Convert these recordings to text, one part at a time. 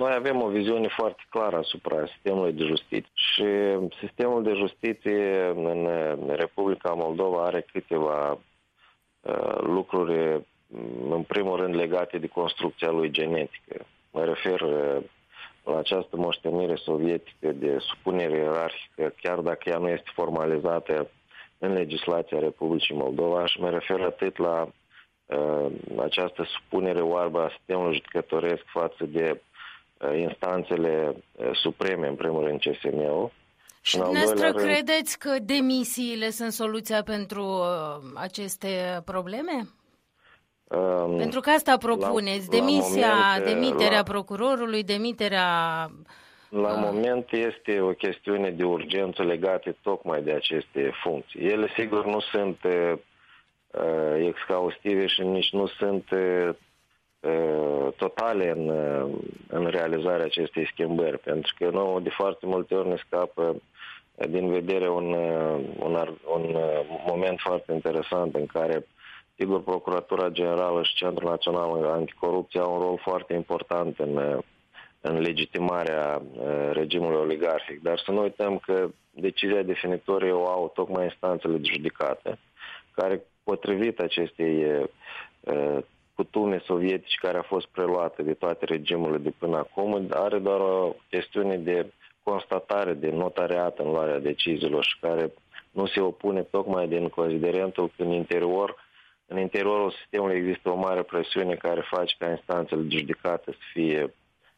Noi avem o viziune foarte clară asupra sistemului de justiție și sistemul de justiție în Republica Moldova are câteva lucruri, în primul rând legate de construcția lui genetică. Mă refer la această moștenire sovietică de supunere ierarhică, chiar dacă ea nu este formalizată în legislația Republicii Moldova, și mă refer atât la această supunere oarbă a sistemului judecătoresc față de instanțele supreme, în primul rând CSM-ul. Și dumneavoastră credeți că demisiile sunt soluția pentru aceste probleme? Pentru că asta propuneți, demiterea procurorului, demiterea... La moment este o chestiune de urgență legată tocmai de aceste funcții. Ele, sigur, nu sunt exhaustive și nici nu sunt totale în realizarea acestei schimbări, pentru că nouă de foarte multe ori ne scapă din vedere un moment foarte interesant în care, sigur, Procuratura Generală și Centrul Național Anticorupție au un rol foarte important în legitimarea regimului oligarhic, dar să nu uităm că decizia definitorie o au tocmai instanțele de judecată, care, potrivit acestei cutume sovietice care a fost preluată de toate regimurile de până acum, are doar o chestiune de constatare, de notariat în luarea deciziilor și care nu se opune tocmai din considerentul că în interiorul sistemului există o mare presiune care face ca instanțele de judecată să fie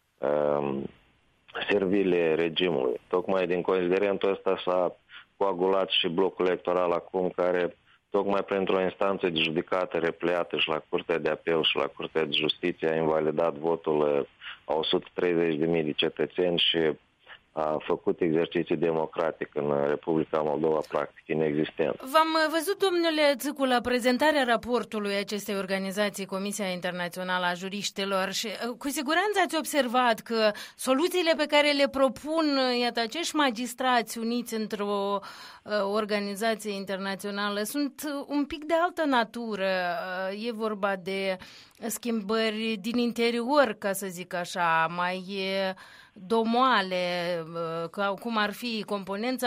servile regimului. Tocmai din considerentul ăsta s-a coagulat și blocul electoral acum, care tocmai printr-o instanță de judecată repleată și la Curtea de Apel și la Curtea de Justiție a invalidat votul a 130.000 de cetățeni și a făcut exercițiu democratic în Republica Moldova practic inexistent. V-am văzut, domnule Țâcu, la prezentarea raportului acestei organizații, Comisia Internațională a Juriștilor, și cu siguranță ați observat că soluțiile pe care le propun, iată, acești magistrați uniți într-o organizație internațională sunt un pic de altă natură. E vorba de schimbări din interior, ca să zic așa, mai domoale, cum ar fi componența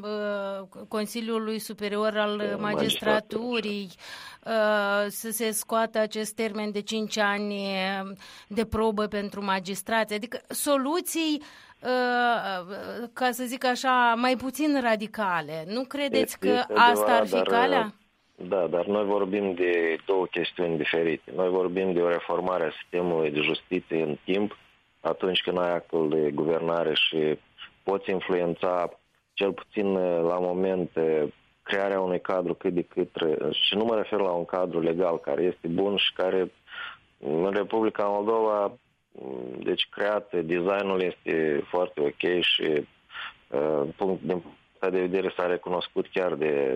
Consiliului Superior al Magistraturii, să se scoată acest termen de 5 ani de probă pentru magistrați, adică soluții, ca să zic așa, mai puțin radicale. Nu credeți că asta ar fi calea? Da, dar noi vorbim de două chestiuni diferite. Noi vorbim de o reformare a sistemului de justiție în timp, atunci când ai actul de guvernare și poți influența, cel puțin la moment, crearea unui cadru cât de cât, și nu mă refer la un cadru legal care este bun și care în Republica Moldova, deci creat, designul este foarte ok și din punctul de vedere s-a recunoscut chiar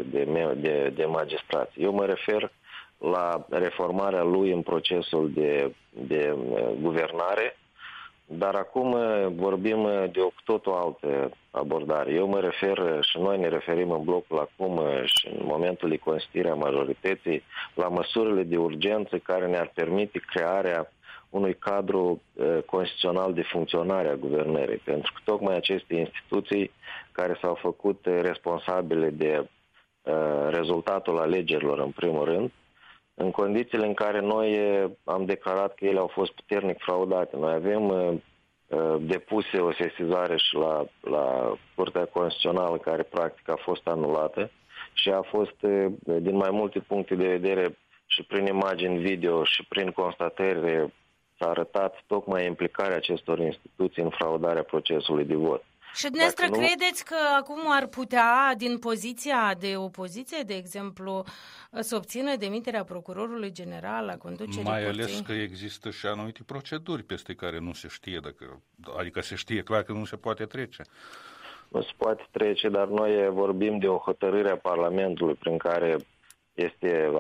de magistrați. Eu mă refer la reformarea lui în procesul de guvernare, dar acum vorbim de o totul altă abordare. Eu mă refer și noi ne referim în blocul acum și în momentul de constituire a majorității la măsurile de urgență care ne-ar permite crearea unui cadru constituțional de funcționare a guvernării. Pentru că tocmai aceste instituții care s-au făcut responsabile de rezultatul alegerilor în primul rând, în condițiile în care noi am declarat că ele au fost puternic fraudate. Noi avem depuse o sesizare și la Curtea Constituțională care practic a fost anulată și a fost din mai multe puncte de vedere și prin imagini video și prin constatări s-a arătat tocmai implicarea acestor instituții în fraudarea procesului de vot. Și dumneavoastră credeți că acum ar putea, din poziția de opoziție, de exemplu, să obțină demiterea procurorului general la conducerii Mai ales că există și anumite proceduri peste care nu se știe, adică se știe clar că nu se poate trece. Nu se poate trece, dar noi vorbim de o hotărâre a Parlamentului prin care este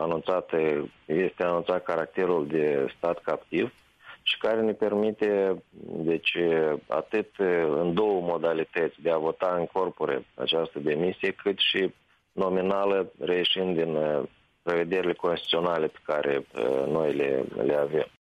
anunțat caracterul de stat captiv și care ne permite, deci, atât în două modalități de a vota în corpore această demisie, cât și nominală, reieșind din prevederile constituționale pe care noi le avem.